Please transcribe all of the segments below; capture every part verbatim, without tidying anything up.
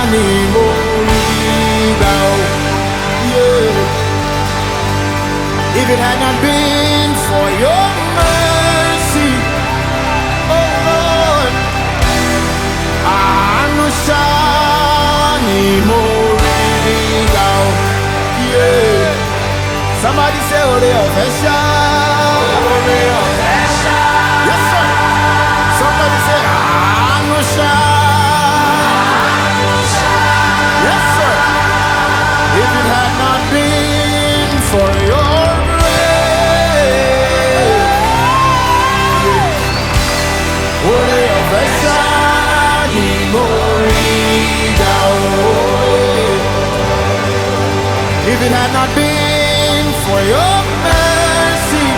anymore. Yeah. If it had not been for your mercy, oh Lord, I know shiny more. Yeah. Somebody say, oh, they are fashion. Yes, sir. Somebody say, I know shine. Yes, sir. If it had not been for your if it had not been for your mercy,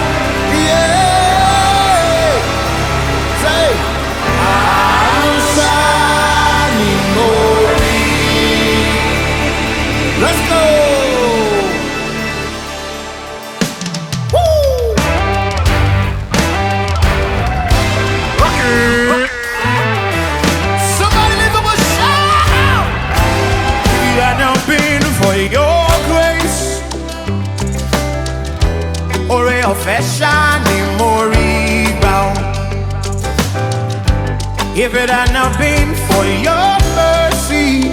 yeah, say, I'm shining more. Let's go. Woo! Rock it. Somebody lift up a shout. If it had not been for your Ore ofesha ni moriba. If it had not been for your mercy,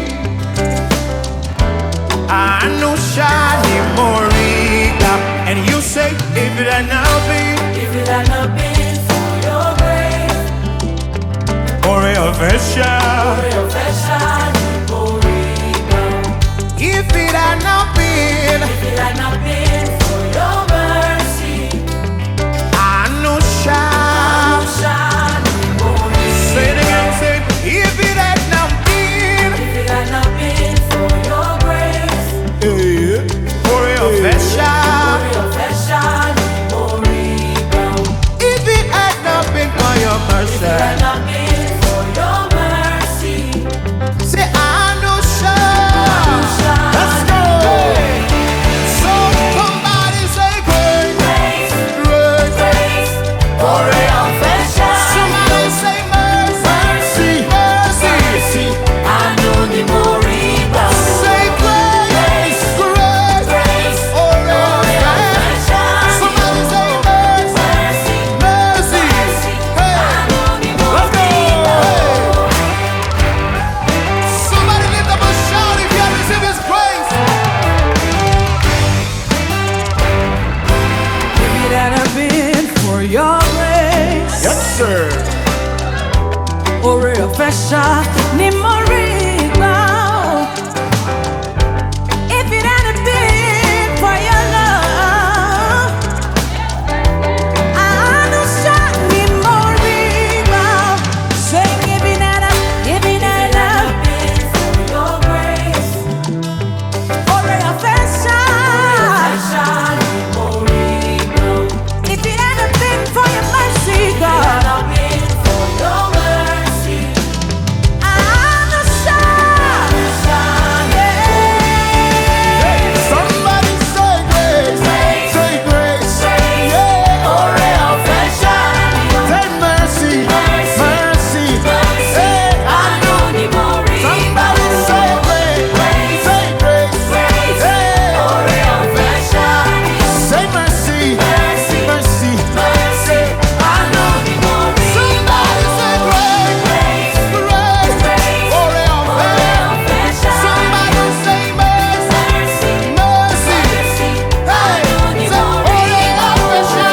I know shani moriba. And you say, if it had not been, if it had not been for your grace, Ore ofesha, Ore ofesha ni moriba. If it had not been, if it had not been for your mercy, I know shani. Say it again, say, if it had not been, if it had not been for your grace, yeah, Ore ofesha, Ore ofesha ni moriba. if it had not been for your mercy, If it had not been for your mercy, say I know shine. Let's go. So somebody say grace, grace, grace, grace, Ore ofesha. somebody say mercy, mercy, mercy. I know ni moriba. Say grace, grace, Grace, Ore ofesha. somebody say mercy, mercy. Hey, let's go. Hey. Somebody lift up a shout if you have received His grace. If it hadn't been for your grace, Yes, sir. Ore ofesha ni moriba. If it hadn't been for your love, I know shot ni moriba. Saying if it hadn't, if it hadn't been for your grace, Ore ofesha ni moriba. If it hadn't been for your mercy, God. Somebody say grace, say grace, yeah. Say mercy, mercy, hey, I know. Somebody say grace, say grace, hey. Say mercy, mercy, mercy, I know. Somebody say grace, grace, Ore ofesha. Somebody say mercy, mercy, hey. Say Ore ofesha,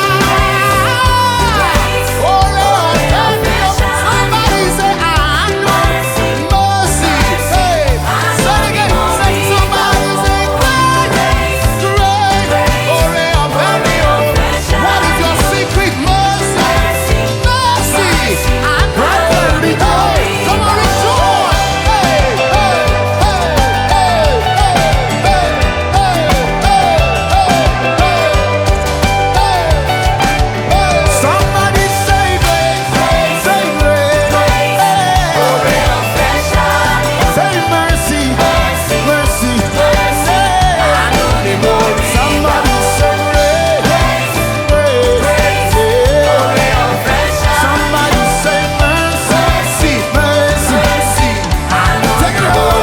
Ore ofesha. Somebody say I know. Mercy, hey. Say it again, say somebody say grace, grace, Ore ofesha. What is your secret? Mercy, mercy, I know. Hey, come on, rejoice. Hey, hey, hey, hey, hey, hey, hey, hey, hey. Somebody say grace, say grace, hey. Say mercy, mercy, mercy. Somebody say grace, grace, yeah. Somebody say mercy, mercy, mercy. Take it away.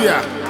Hallelujah.